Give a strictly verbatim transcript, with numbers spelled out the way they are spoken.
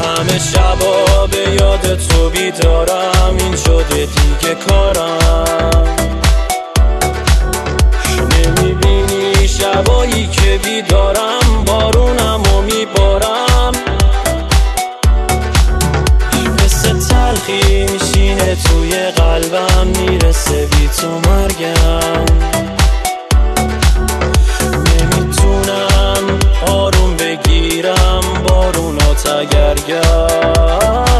همه شبا به یاد تو بیدارم، این شده دیگه کارم. نمیبینی شبایی که بیدارم بارونم و میبارم، مثل تلخی میشینه توی قلبم، میرسه بی تو مرگم. نمیتونم آروم بگیرم بارونات اگر گرد